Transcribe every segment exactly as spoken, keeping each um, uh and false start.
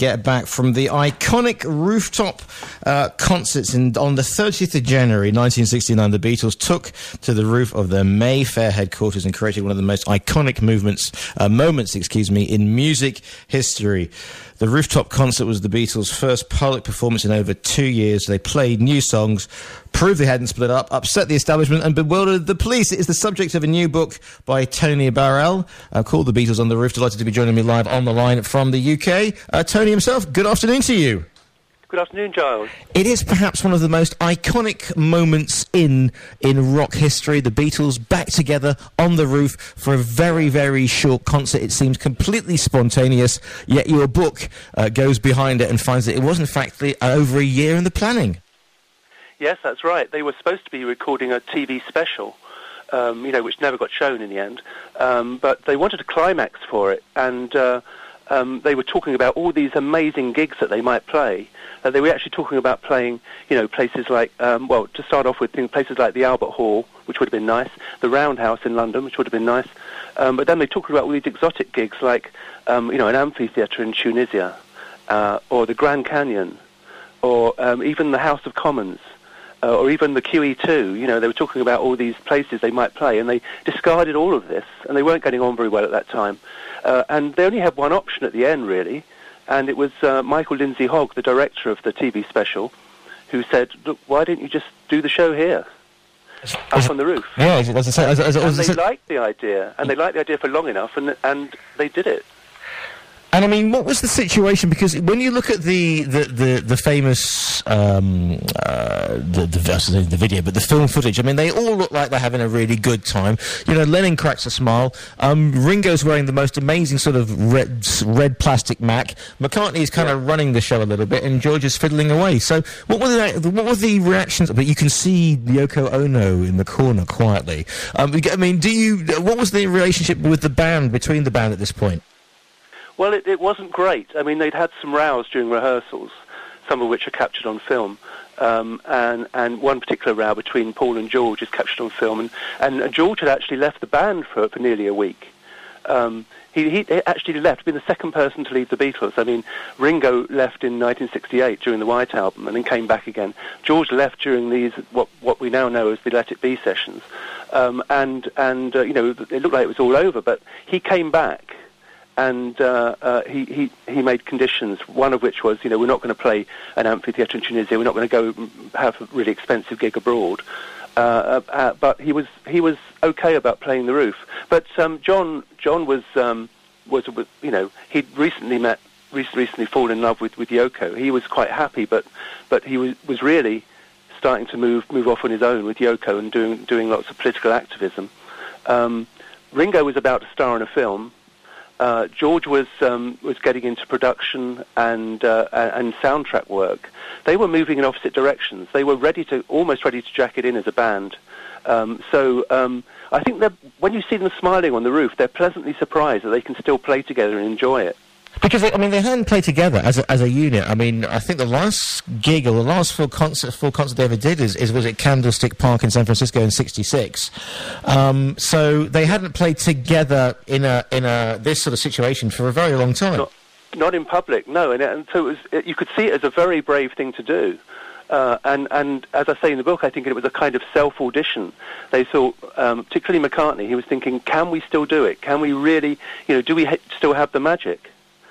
get back from the iconic rooftop uh, concerts in, on the thirtieth of January nineteen sixty-nine. The Beatles took to the roof of their Mayfair headquarters and created one of the most iconic movements, uh, moments, excuse me, in music history. The rooftop concert was the Beatles' first public performance in over two years. They played new songs, proved they hadn't split up, upset the establishment and bewildered the police. It is the subject of a new book by Tony Barrell uh, called The Beatles on the Roof. Delighted to be joining me live on the line from the U K. Uh, Tony himself, good afternoon to you. Good afternoon, Giles. It is perhaps one of the most iconic moments in in rock history. The Beatles back together on the roof for a very, very short concert. It seems completely spontaneous, yet your book uh, goes behind it and finds that it was, in fact, the, uh, over a year in the planning. Yes, that's right. They were supposed to be recording a T V special, um, you know, which never got shown in the end. Um, but they wanted a climax for it, and uh, um, they were talking about all these amazing gigs that they might play. Uh, they were actually talking about playing, you know, places like, um, well, to start off with, places like the Albert Hall, which would have been nice, the Roundhouse in London, which would have been nice. Um, but then they talked about all these exotic gigs like, um, you know, an amphitheatre in Tunisia, uh, or the Grand Canyon, or um, even the House of Commons, uh, or even the Q E two. You know, they were talking about all these places they might play, and they discarded all of this, and they weren't getting on very well at that time. Uh, and they only had one option at the end, really. And it was uh, Michael Lindsay Hogg, the director of the T V special, who said, look, why didn't you just do the show here, up on the roof? Yeah, as, as, as, as, and as, they liked the idea, and they liked the idea for long enough, and and they did it. And I mean, what was the situation? Because when you look at the the the, the famous um, uh, the, the the video, but the film footage, I mean, they all look like they're having a really good time. You know, Lennon cracks a smile. Um, Ringo's wearing the most amazing sort of red red plastic Mac. McCartney's kind of yeah. running the show a little bit, and George is fiddling away. So, what were the what were the reactions? But you can see Yoko Ono in the corner quietly. Um, I mean, do you? What was the relationship with the band between the band at this point? Well, it, it wasn't great. I mean, they'd had some rows during rehearsals, some of which are captured on film, um, and, and one particular row between Paul and George is captured on film, and, and George had actually left the band for, for nearly a week. Um, he, he actually left, being the second person to leave the Beatles. I mean, Ringo left in nineteen sixty-eight during the White Album and then came back again. George left during these, what, what we now know as the Let It Be sessions, um, and, and uh, you know, it looked like it was all over, but he came back. And uh, uh, he, he, he made conditions, one of which was, you know, we're not going to play an amphitheatre in Tunisia, we're not going to go have a really expensive gig abroad. Uh, uh, but he was he was okay about playing the roof. But um, John John was um, was you know he'd recently met recently fallen in love with, with Yoko. He was quite happy, but but he was was really starting to move move off on his own with Yoko and doing doing lots of political activism. Um, Ringo was about to star in a film. Uh, George was um, was getting into production and uh, and soundtrack work. They were moving in opposite directions. They were ready to almost ready to jack it in as a band. Um, so um, I think that when you see them smiling on the roof, they're pleasantly surprised that they can still play together and enjoy it. Because, I mean, they hadn't played together as a, as a unit. I mean, I think the last gig or the last full concert full concert they ever did is, is was at Candlestick Park in San Francisco in sixty-six. Um, so they hadn't played together in a in a this sort of situation for a very long time. Not, not in public, no. And, and so it was, it, you could see it as a very brave thing to do. Uh, and, and as I say in the book, I think it was a kind of self-audition. They thought, um, particularly McCartney, he was thinking, can we still do it? Can we really, you know, do we ha- still have the magic?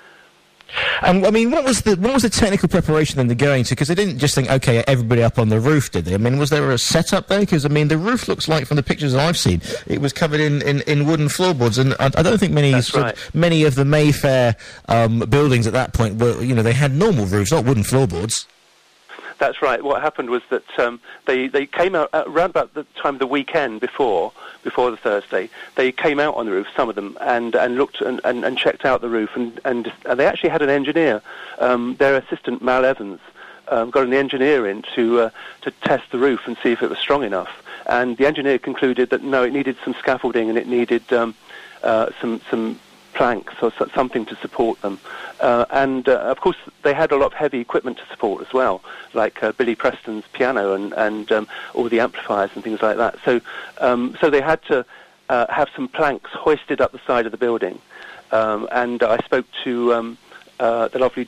And I mean, what was the what was the technical preparation then they're going to? Because they didn't just think, okay, everybody up on the roof, did they? I mean, was there a setup there? Because I mean, the roof looks like, from the pictures that I've seen, it was covered in, in, in wooden floorboards, and I, I don't think many sort right. of, many of the Mayfair um, buildings at that point were, you know, they had normal roofs, not wooden floorboards. That's right. What happened was that um, they they came out uh, around about the time of the weekend before before the Thursday. They came out on the roof, some of them, and and looked and, and, and checked out the roof, and, and and they actually had an engineer, um, their assistant Mal Evans, um, got an engineer in to uh, to test the roof and see if it was strong enough. And the engineer concluded that no, it needed some scaffolding and it needed um, uh, some some. planks or something to support them. Uh, and, uh, of course, they had a lot of heavy equipment to support as well, like uh, Billy Preston's piano and, and um, all the amplifiers and things like that. So um, so they had to uh, have some planks hoisted up the side of the building. Um, and I spoke to um, uh, the lovely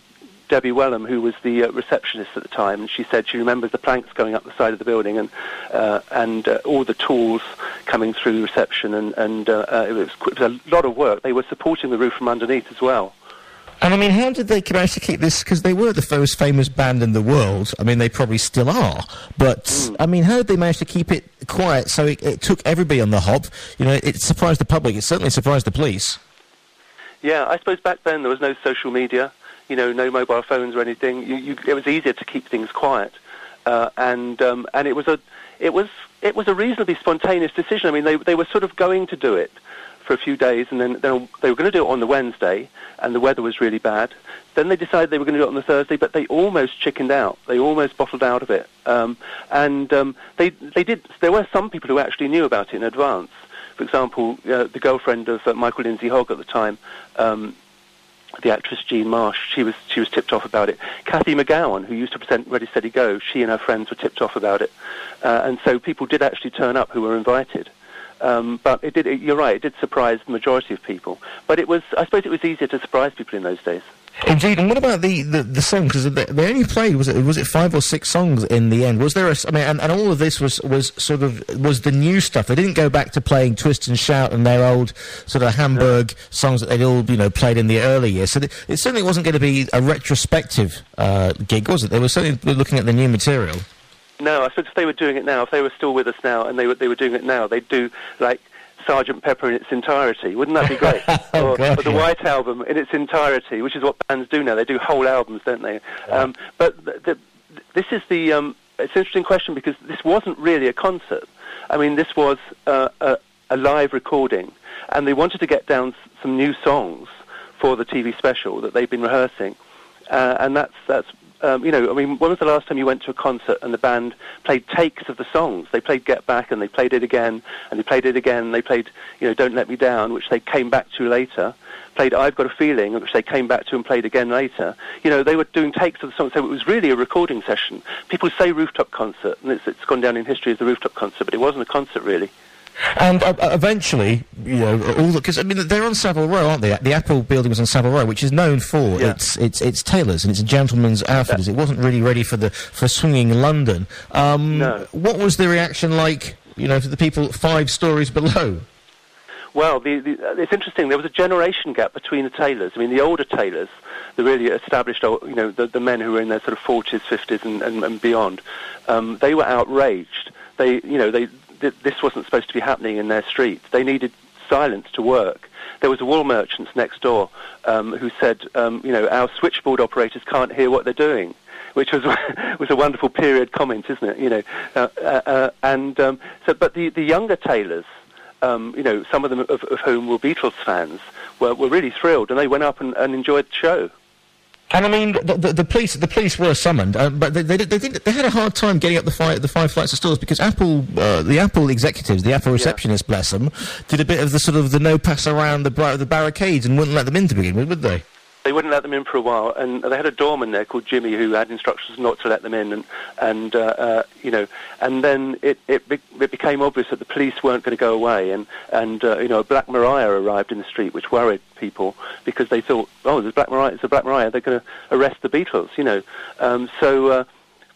Debbie Wellham, who was the uh, receptionist at the time, and she said she remembers the planks going up the side of the building and uh, and uh, all the tools coming through reception, and, and uh, uh, it, was, it was a lot of work. They were supporting the roof from underneath as well. And I mean, how did they manage to keep this? Because they were the most famous band in the world. I mean, they probably still are. But, mm. I mean, how did they manage to keep it quiet so it, it took everybody on the hop? You know, it surprised the public. It certainly surprised the police. Yeah, I suppose back then there was no social media, you know, no mobile phones or anything. You, you, it was easier to keep things quiet. Uh, and um, and it was a it was it was a reasonably spontaneous decision. I mean, they they were sort of going to do it for a few days, and then they were going to do it on the Wednesday, and the weather was really bad. Then they decided they were going to do it on the Thursday, but they almost chickened out. They almost bottled out of it. Um, and um, they they did. There were some people who actually knew about it in advance. For example, uh, the girlfriend of uh, Michael Lindsay Hogg at the time, um, the actress Jean Marsh, she was she was tipped off about it. Kathy McGowan, who used to present Ready, Steady, Go, she and her friends were tipped off about it. Uh, and so people did actually turn up who were invited. Um, but it did. It, you're right. It did surprise the majority of people. But it was. I suppose it was easier to surprise people in those days. Indeed. And what about the the, the songs? Because they, they only played was it was it five or six songs in the end? Was there a? I mean, and, and all of this was was sort of was the new stuff. They didn't go back to playing Twist and Shout and their old sort of Hamburg no. songs that they'd all you know played in the early years. So it, it certainly wasn't going to be a retrospective uh, gig, was it? They were certainly looking at the new material. No, I suppose if they were doing it now, if they were still with us now, and they were they were doing it now, they'd do like Sergeant Pepper in its entirety. Wouldn't that be great? oh, or, God, or the yeah. White Album in its entirety, which is what bands do now. They do whole albums, don't they? Yeah. Um, but the, the, this is the um, it's an interesting question because this wasn't really a concert. I mean, this was uh, a, a live recording, and they wanted to get down s- some new songs for the T V special that they've been rehearsing, uh, and that's that's. Um, you know, I mean, when was the last time you went to a concert and the band played takes of the songs? They played Get Back and they played it again and they played it again and they played, you know, Don't Let Me Down, which they came back to later, played I've Got a Feeling, which they came back to and played again later. You know, they were doing takes of the songs, so it was really a recording session. People say rooftop concert, and it's, it's gone down in history as the rooftop concert, but it wasn't a concert really. And uh, eventually, you know, all because I mean they're on Savile Row, aren't they? The Apple building was on Savile Row, which is known for yeah. its its its tailors and its gentlemen's outfitters. Yeah. It wasn't really ready for the for swinging London. Um, no. What was the reaction like? You know, to the people five stories below. Well, the, the, uh, it's interesting. There was a generation gap between the tailors. I mean, the older tailors, the really established, you know, the, the men who were in their sort of forties, fifties, and, and, and beyond, um, they were outraged. They, you know, they. This wasn't supposed to be happening in their street. They needed silence to work. There was a wool merchant next door um, who said, um, you know, our switchboard operators can't hear what they're doing, which was was a wonderful period comment, isn't it? You know, uh, uh, and um, so, but the, the younger tailors, um, you know, some of them of, of whom were Beatles fans, were, were really thrilled, and they went up and, and enjoyed the show. And I mean, the, the, the police the police were summoned, uh, but they they, they, did, they had a hard time getting up the five the five flights of stairs because Apple uh, the Apple executives, the Apple receptionists, yeah. bless them, did a bit of the sort of the no pass around the bar- the barricades and wouldn't let them in to begin with, would they? They wouldn't let them in for a while, and they had a doorman there called Jimmy who had instructions not to let them in, and and uh, uh, you know, and then it it, be- it became obvious that the police weren't going to go away, and and uh, you know, a Black Mariah arrived in the street, which worried people because they thought, oh, there's Black Mariah, it's a Black Mariah, they're going to arrest the Beatles, you know, um, so uh,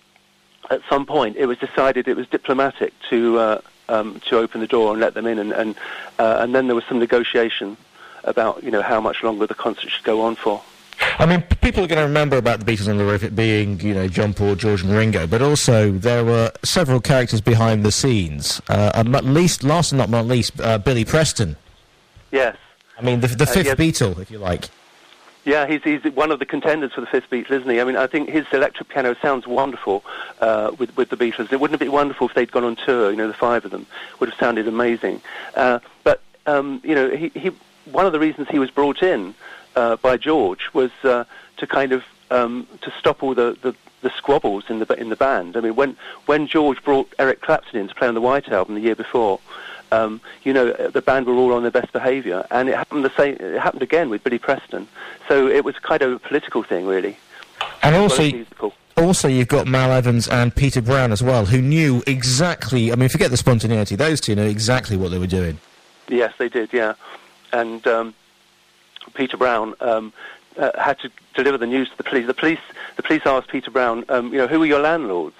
at some point it was decided it was diplomatic to uh, um, to open the door and let them in, and and uh, and then there was some negotiation about, you know, how much longer the concert should go on for. I mean, people are going to remember about the Beatles on the Roof it being, you know, John Paul, George and Ringo, but also there were several characters behind the scenes, uh, and at least, last and not not least, uh, Billy Preston. Yes. I mean, the, the fifth uh, yes. Beatle, if you like. Yeah, he's he's one of the contenders for the fifth Beatle, isn't he? I mean, I think his electric piano sounds wonderful uh, with with the Beatles. It wouldn't have been wonderful if they'd gone on tour, you know, the five of them. Would have sounded amazing. Uh, but, um, you know, he... he one of the reasons he was brought in uh, by George was uh, to kind of um, to stop all the, the, the squabbles in the in the band. I mean, when when George brought Eric Clapton in to play on the White Album the year before, um, you know, the band were all on their best behaviour, and it happened the same. It happened again with Billy Preston. So it was kind of a political thing, really. And also. Well Also, you've got Mal Evans and Peter Brown as well, who knew exactly. I mean, forget the spontaneity; those two knew exactly what they were doing. Yes, they did. Yeah. And um, Peter Brown um, uh, had to deliver the news to the police. The police, the police asked Peter Brown, um, you know, who are your landlords?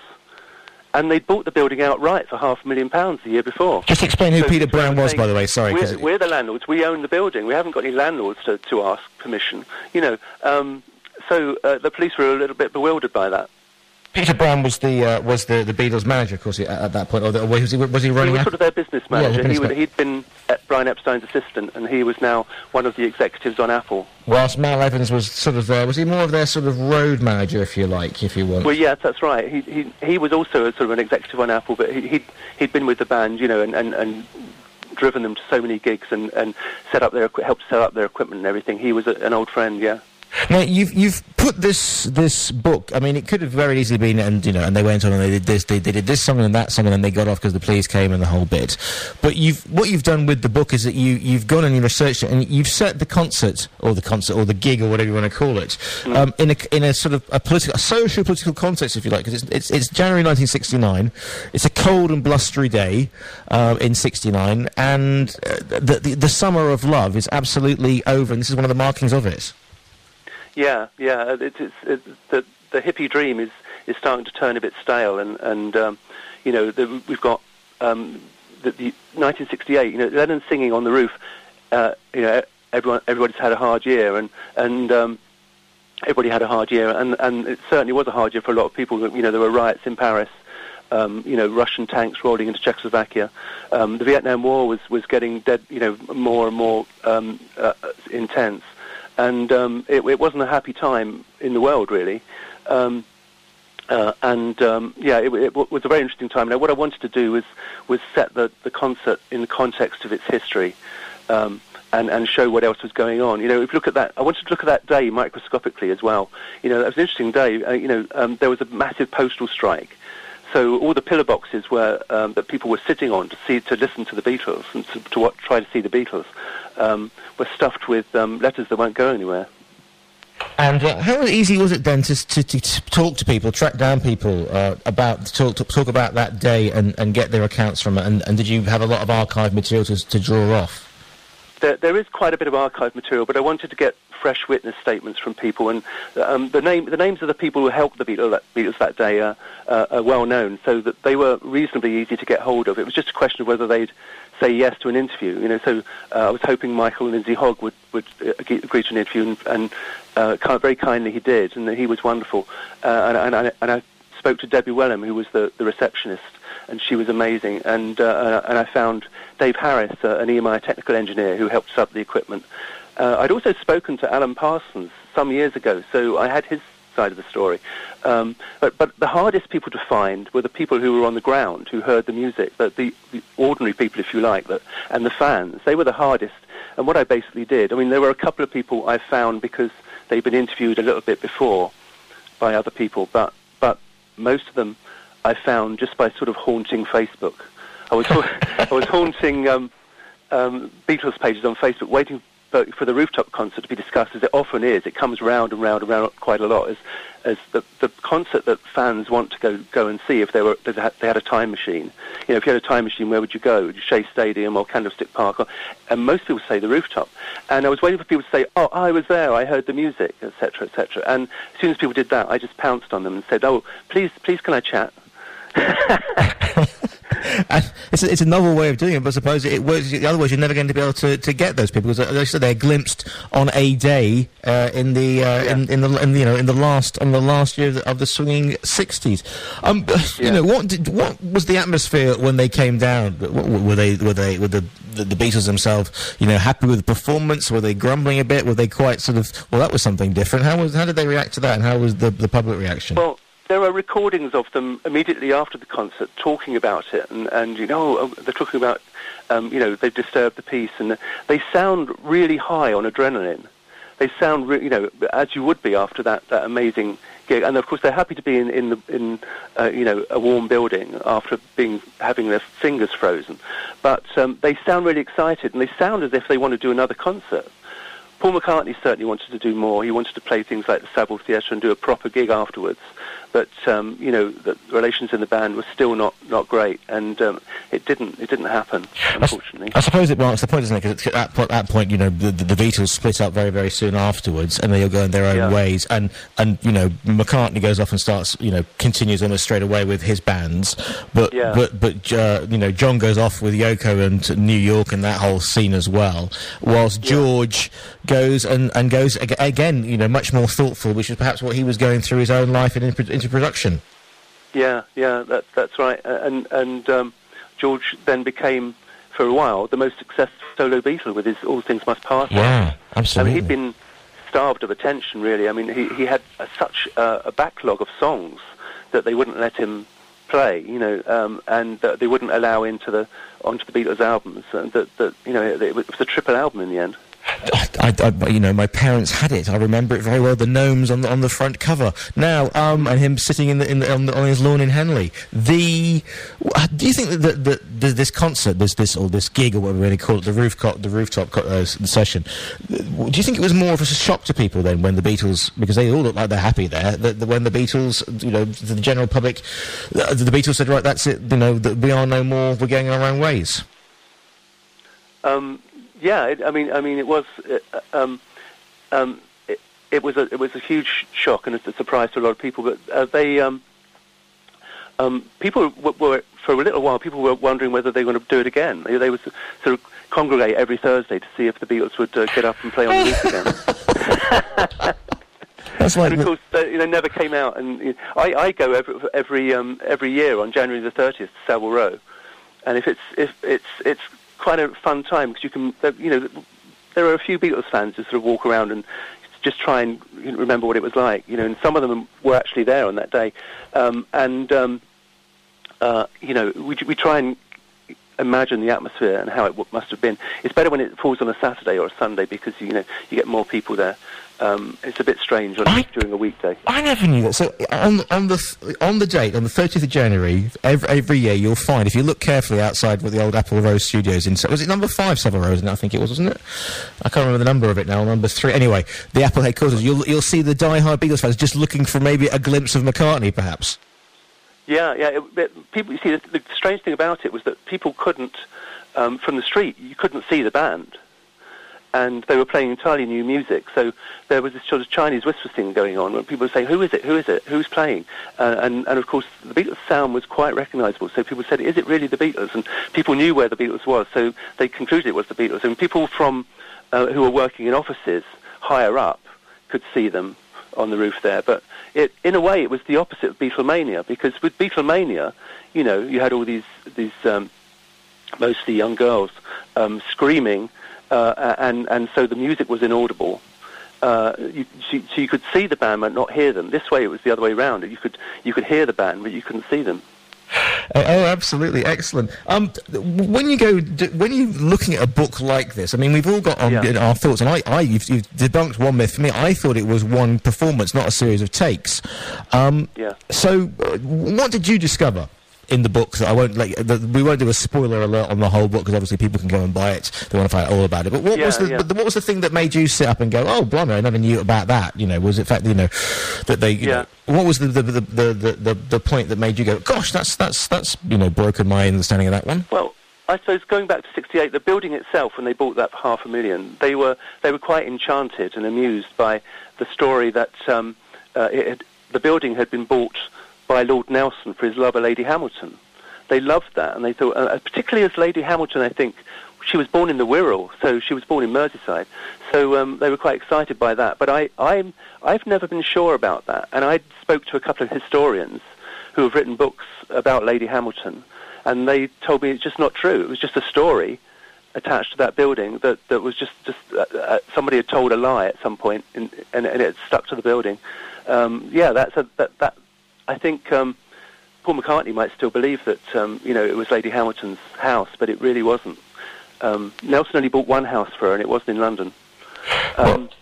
And they bought the building outright for half a million pounds the year before. Just explain who so Peter Brown was, saying, by the way. Sorry, we're, we're the landlords. We own the building. We haven't got any landlords to, to ask permission. You know, um, so uh, the police were a little bit bewildered by that. Peter Brown was the uh, was the, the Beatles manager, of course, at, at that point. Or, the, or was he was he running? He was sort of their business manager. Yeah, the he business would, he'd been Brian Epstein's assistant, and he was now one of the executives on Apple. Whilst Mal Evans was sort of there, was he more of their sort of road manager, if you like, if you want? Well, yes, that's right. He he he was also a, sort of an executive on Apple, but he he'd, he'd been with the band, you know, and, and, and driven them to so many gigs and, and set up their helped set up their equipment and everything. He was a, an old friend, yeah. Now you've you've put this this book. I mean, it could have very easily been, and you know, and they went on and they did this, they, they did this song and that song, and then they got off because the police came and the whole bit. But you've what you've done with the book is that you you've gone and you researched it and you've set the concert or the concert or the gig or whatever you want to call it mm. um, in a in a sort of a political, a social political context, if you like, because it's, it's it's January nineteen sixty-nine. It's a cold and blustery day uh, in sixty-nine, and uh, the, the the summer of love is absolutely over, and this is one of the markings of it. Yeah, yeah. It, it's it, the the hippie dream is, is starting to turn a bit stale, and and um, you know the, we've got um, the, the nineteen sixty-eight. You know, Lennon singing on the roof. Uh, you know, everyone everybody's had a hard year, and and um, everybody had a hard year, and and it certainly was a hard year for a lot of people. You know, there were riots in Paris. Um, you know, Russian tanks rolling into Czechoslovakia. Um, the Vietnam War was was getting dead. You know, more and more um, uh, intense. And um, it, it wasn't a happy time in the world, really. Um, uh, and, um, yeah, it, it was a very interesting time. Now, what I wanted to do was, was set the, the concert in the context of its history um, and, and show what else was going on. You know, if you look at that, I wanted to look at that day microscopically as well. You know, that was an interesting day. Uh, you know, um, there was a massive postal strike. So all the pillar boxes were um, that people were sitting on to see, to listen to the Beatles and to, to what, try to see the Beatles um, were stuffed with um, letters that won't go anywhere. And uh, how easy was it then to, to, to talk to people, track down people uh, about talk to, talk about that day and, and get their accounts from it? And, and did you have a lot of archive material to, to draw off? There, there is quite a bit of archive material, but I wanted to get fresh witness statements from people, and um, the name, the names of the people who helped the Beatles that, Beatles that day are, uh, are well known, so that they were reasonably easy to get hold of. It was just a question of whether they'd say yes to an interview. You know, so uh, I was hoping Michael and Lindsay Hogg would would uh, agree to an interview, and, and uh, kind of very kindly he did, and he was wonderful. Uh, and, and, I, and I spoke to Debbie Wellham, who was the, the receptionist, and she was amazing. And uh, and I found Dave Harris, uh, an E M I technical engineer, who helped set up the equipment. Uh, I'd also spoken to Alan Parsons some years ago, so I had his side of the story. Um, but, but the hardest people to find were the people who were on the ground, who heard the music, the, the, the ordinary people, if you like, that, and the fans. They were the hardest. And what I basically did, I mean, there were a couple of people I found because they'd been interviewed a little bit before by other people, but, but most of them I found just by sort of haunting Facebook. I was, I was haunting um, um, Beatles pages on Facebook, waiting But for the rooftop concert to be discussed, as it often is. It comes round and round and round quite a lot, as as the, the concert that fans want to go go and see. If they were they had a time machine, you know, if you had a time machine, where would you go? Would you Shea Stadium or Candlestick Park? Or, and most people say the rooftop. And I was waiting for people to say, "Oh, I was there. I heard the music, et cetera, et cetera" And as soon as people did that, I just pounced on them and said, "Oh, please, please, can I chat?" And it's, a, it's a novel way of doing it, but I suppose it works. Otherwise, you're never going to be able to, to get those people, because, as I said, they're glimpsed on a day uh, in the uh, yeah. in, in the in, you know in the last in the last year of the, of the swinging sixties. Um, yeah. You know, what did, what was the atmosphere when they came down? Were they were they were the, the the Beatles themselves, you know, happy with the performance? Were they grumbling a bit? Were they quite sort of, well, that was something different? How was how did they react to that, and how was the the public reaction? Well, there are recordings of them immediately after the concert talking about it, and, and you know, they're talking about, um, you know, they've disturbed the peace, and they sound really high on adrenaline. They sound, re- you know, as you would be after that, that amazing gig. And of course, they're happy to be in, in, the, in uh, you know, a warm building after being having their fingers frozen. But um, they sound really excited, and they sound as if they want to do another concert. Paul McCartney certainly wanted to do more. He wanted to play things like the Savile Theatre and do a proper gig afterwards. But um, you know, the relations in the band were still not, not great, and um, it didn't it didn't happen, unfortunately. I, I suppose it marks the point, doesn't it? Because at that, that point, you know, the, the Beatles split up very very soon afterwards, and they all go in their own yeah. ways. And and you know, McCartney goes off and starts, you know, continues almost straight away with his bands. But yeah. but but uh, you know, John goes off with Yoko and New York and that whole scene as well. Whilst yeah. George goes and and goes ag- again, you know, much more thoughtful, which is perhaps what he was going through his own life in. in into production. Yeah, yeah, that, that's right. And and um, George then became, for a while, the most successful solo Beatle with his All Things Must Pass. Yeah, absolutely. I mean, he'd been starved of attention, really. I mean, he, he had a, such uh, a backlog of songs that they wouldn't let him play, you know, um, and uh, they wouldn't allow into the onto the Beatles albums. And that, that you know, it, it was a triple album in the end. I, I, you know, my parents had it. I remember it very well. The gnomes on the on the front cover. Now, um, and him sitting in the, in the, on, the, on his lawn in Henley. The do you think that, that, that, that this concert, this this or this gig or whatever we really call it, the rooftop the rooftop uh, session, do you think it was more of a shock to people then when the Beatles, because they all look like they're happy there, that, that when the Beatles, you know, the general public, the, the Beatles said, right, that's it, you know, that we are no more, we're going our own ways. Um. Yeah, it, I mean, I mean, it was, uh, um, um, it, it was a, it was a huge shock and a surprise to a lot of people. But uh, they, um, um, people w- were for a little while. People were wondering whether they were going to do it again. They, they would sort of congregate every Thursday to see if the Beatles would uh, get up and play on the roof again. That's like and of course, they, they never came out. And you know, I, I go every every um, every year on January the thirtieth to Savile Row, and if it's if it's it's quite a fun time because you can, you know, there are a few Beatles fans who sort of walk around and just try and remember what it was like, you know, and some of them were actually there on that day, um, and um, uh, you know, we we try and imagine the atmosphere and how it w- must have been. It's better when it falls on a Saturday or a Sunday because you know you get more people there. Um, it's a bit strange on, I, during a weekday. I never knew that. So on, on the th- on the date, on the thirtieth of January, every, every year you'll find, if you look carefully outside with the old Apple Rose Studios, in was it number five Savile Row? I think it was, wasn't it? I can't remember the number of it now. Number three. Anyway, the Apple headquarters. You'll you'll see the die-hard Beatles fans just looking for maybe a glimpse of McCartney, perhaps. Yeah, yeah. It, it, people, you see, the, the strange thing about it was that people couldn't, um, from the street, you couldn't see the band. And they were playing entirely new music, so there was this sort of Chinese whisper thing going on where people were saying, who is it, who is it, who's playing? Uh, and, and of course, the Beatles' sound was quite recognisable, so people said, is it really the Beatles? And people knew where the Beatles was, so they concluded it was the Beatles. And people from uh, who were working in offices higher up could see them on the roof there. But it, in a way, it was the opposite of Beatlemania, because with Beatlemania, you know, you had all these, these um, mostly young girls um, screaming, Uh, and, and so the music was inaudible. Uh, you, so, so you could see the band but not hear them. This way it was the other way around. You could you could hear the band but you couldn't see them. Oh, oh, absolutely, excellent. Um, when you go, when you're looking at a book like this, I mean, we've all got on yeah. our thoughts, and I, I you've, you've debunked one myth for me. I thought it was one performance, not a series of takes. Um, yeah. So, uh, what did you discover in the book that I won't like? The, we won't do a spoiler alert on the whole book because obviously people can go and buy it. They want to find out all about it. But what yeah, was the yeah. but what was the thing that made you sit up and go, "Oh, blimey, I never knew about that"? You know, was it fact you know that they? You yeah. know, what was the the, the the the the point that made you go, "Gosh, that's that's that's you know broken my understanding of that one"? Well, I suppose going back to sixty-eight, the building itself, when they bought that for half a million, they were they were quite enchanted and amused by the story that um, uh, it had, the building had been bought by Lord Nelson for his lover, Lady Hamilton. They loved that, and they thought, uh, particularly as Lady Hamilton, I think, she was born in the Wirral, so she was born in Merseyside, so um, they were quite excited by that. But I, I'm, I've never been sure about that, and I spoke to a couple of historians who have written books about Lady Hamilton, and they told me it's just not true. It was just a story attached to that building that, that was just, just uh, uh, somebody had told a lie at some point, in, and, and it stuck to the building. Um, yeah, that's a, that, that, I think... Um, Paul McCartney might still believe that um, you know it was Lady Hamilton's house, but it really wasn't. Um, Nelson only bought one house for her, and it wasn't in London. Um,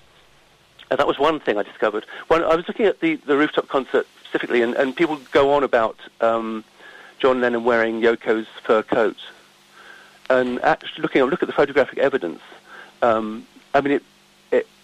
and that was one thing I discovered. When I was looking at the, the rooftop concert specifically, and, and people go on about um, John Lennon wearing Yoko's fur coat, and actually looking, look at the photographic evidence. Um, I mean, it, it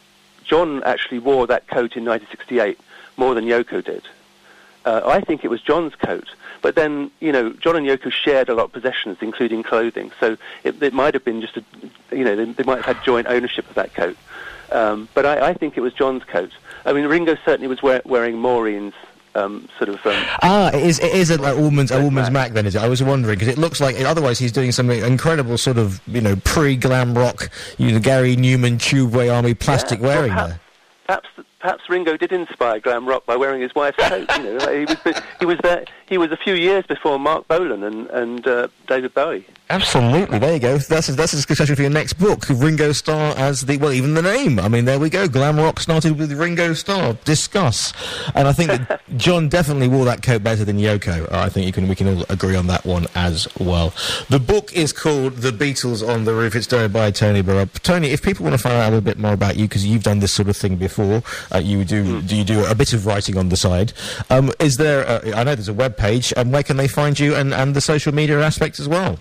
John actually wore that coat in nineteen sixty-eight more than Yoko did. Uh, I think it was John's coat. But then, you know, John and Yoko shared a lot of possessions, including clothing. So it, it might have been just a, you know, they, they might have had joint ownership of that coat. Um, but I, I think it was John's coat. I mean, Ringo certainly was wear, wearing Maureen's um, sort of... Um, ah, it is, it is a, like, woman's, a woman's Mac. Mac then, is it? I was wondering, because it looks like, otherwise he's doing some incredible sort of, you know, pre-glam rock, you know, Gary Newman, Tubeway Army plastic yeah, wearing well, there. Perhaps, perhaps Ringo did inspire glam rock by wearing his wife's coat. You know, he was he was there. He was a few years before Mark Bolan and and uh, David Bowie. Absolutely, there you go. That's a, that's a discussion for your next book. Ringo Starr as the well, even the name. I mean, there we go. Glam rock started with Ringo Starr. Discuss. And I think that John definitely wore that coat better than Yoko. I think you can we can all agree on that one as well. The book is called The Beatles on the Roof. It's done by Tony Burrow. Tony, if people want to find out a little bit more about you, because you've done this sort of thing before, uh, you do mm. do you do a bit of writing on the side? Um, is there? A, I know there's a web page. Um, where can they find you, and and the social media aspect as well?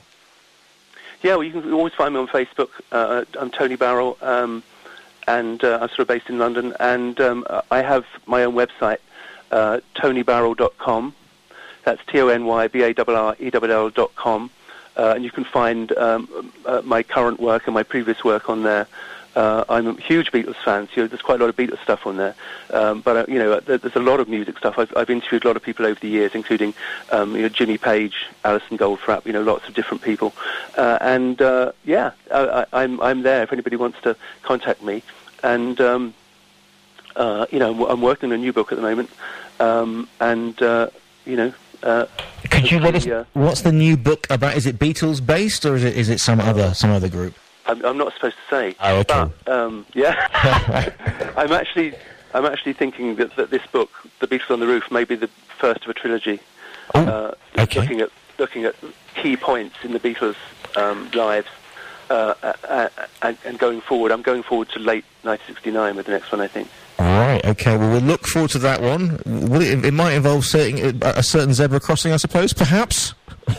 Yeah, well, you can always find me on Facebook. Uh, I'm Tony Barrell, um, and uh, I'm sort of based in London. And um, I have my own website, uh, tony barrell dot com. That's T O N Y B A R R E L L dot com. Uh, and you can find um, uh, my current work and my previous work on there. Uh, I'm a huge Beatles fan, so there's quite a lot of Beatles stuff on there. Um, but, uh, you know, there's a lot of music stuff. I've, I've interviewed a lot of people over the years, including, um, you know, Jimmy Page, Alison Goldfrapp, you know, lots of different people. Uh, and, uh, yeah, I, I, I'm, I'm there if anybody wants to contact me. And, um, uh, you know, I'm working on a new book at the moment. Um, and, uh, you know... Uh, Could you let us... Uh, what's the new book about? Is it Beatles-based, or is it, is it some other some other group? I'm, I'm not supposed to say. Oh, okay. But, um, yeah. I'm actually, I'm actually thinking that, that this book, The Beatles on the Roof, may be the first of a trilogy. Oh, uh, okay. Looking at looking at key points in the Beatles' um, lives, uh, uh, uh, and going forward. I'm going forward to late nineteen sixty-nine with the next one, I think. All right. Okay. Well, we'll look forward to that one. Will it, it might involve certain, a certain zebra crossing, I suppose. Perhaps.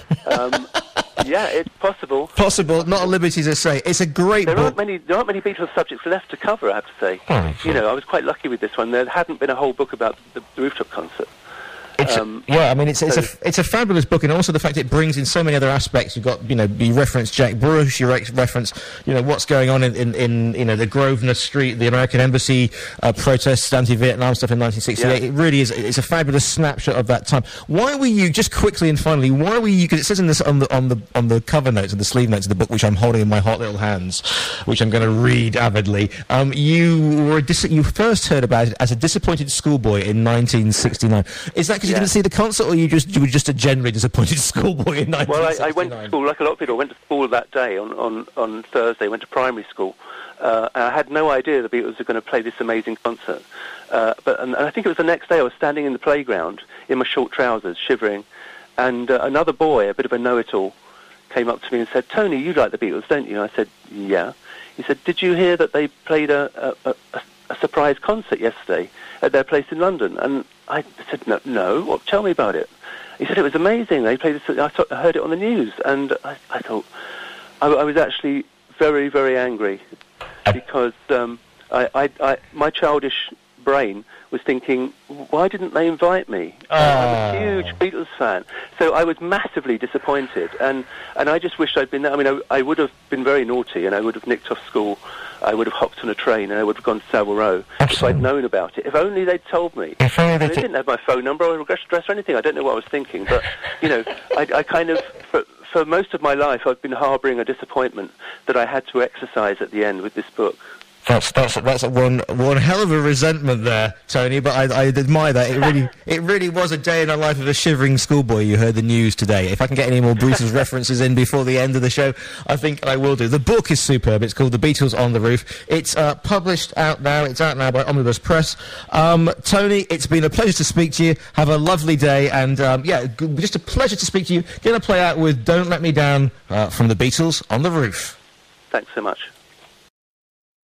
Um, Yeah, it's possible. Possible, not at liberty to say. It's a great there book. Aren't many, there aren't many Beatles subjects left to cover, I have to say. Oh, you know, I was quite lucky with this one. There hadn't been a whole book about the, the rooftop concert. It's um, a, yeah, I mean, it's it's so a it's a fabulous book, and also the fact it brings in so many other aspects. You've got, you know, you reference Jack Bruce, you re reference, you know, what's going on in, in, in you know, the Grosvenor Street, the American Embassy uh, protests, anti-Vietnam stuff in nineteen sixty-eight. Yeah. It really is. It's a fabulous snapshot of that time. Why were you, just quickly and finally, why were you? Because it says in this on the on the on the cover notes and the sleeve notes of the book, which I'm holding in my hot little hands, which I'm going to read avidly. Um, you were a dis you first heard about it as a disappointed schoolboy in nineteen sixty-nine. Is that because yeah. you didn't see the concert, or you just you were just a generally disappointed schoolboy in nineteen sixty-nine? Well, I, I went to school like a lot of people. I went to school that day on on on Thursday. Went to primary school. Uh, and I had no idea the Beatles were going to play this amazing concert. Uh, but and, and I think it was the next day. I was standing in the playground in my short trousers, shivering, and uh, another boy, a bit of a know-it-all, came up to me and said, "Tony, you like the Beatles, don't you?" And I said, "Yeah." He said, "Did you hear that they played a, a, a, a surprise concert yesterday at their place in London?" And I said, "No, no. What? Tell me about it." He said, "It was amazing. They played this. I, thought, I heard it on the news." And I, I thought, I, I was actually very, very angry because um, I, I, I, my childish brain was thinking, why didn't they invite me? Uh. I'm a huge Beatles fan. So I was massively disappointed, and, and I just wished I'd been there. I mean, I, I would have been very naughty, and I would have nicked off school. I would have hopped on a train, and I would have gone to Savile Row if I'd known about it. If only they'd told me. If only they, they didn't have my phone number or address or anything. I don't know what I was thinking, but, you know, I, I kind of... For, for most of my life, I've been harbouring a disappointment that I had to exercise at the end with this book. That's that's that's a one one hell of a resentment there, Tony. But I, I admire that. It really it really was a day in the life of a shivering schoolboy. You heard the news today. If I can get any more Bruce's references in before the end of the show, I think I will do. The book is superb. It's called The Beatles on the Roof. It's uh, published out now. It's out now by Omnibus Press. Um, Tony, it's been a pleasure to speak to you. Have a lovely day, and um, yeah, just a pleasure to speak to you. Going to play out with "Don't Let Me Down" uh, from the Beatles on the Roof. Thanks so much.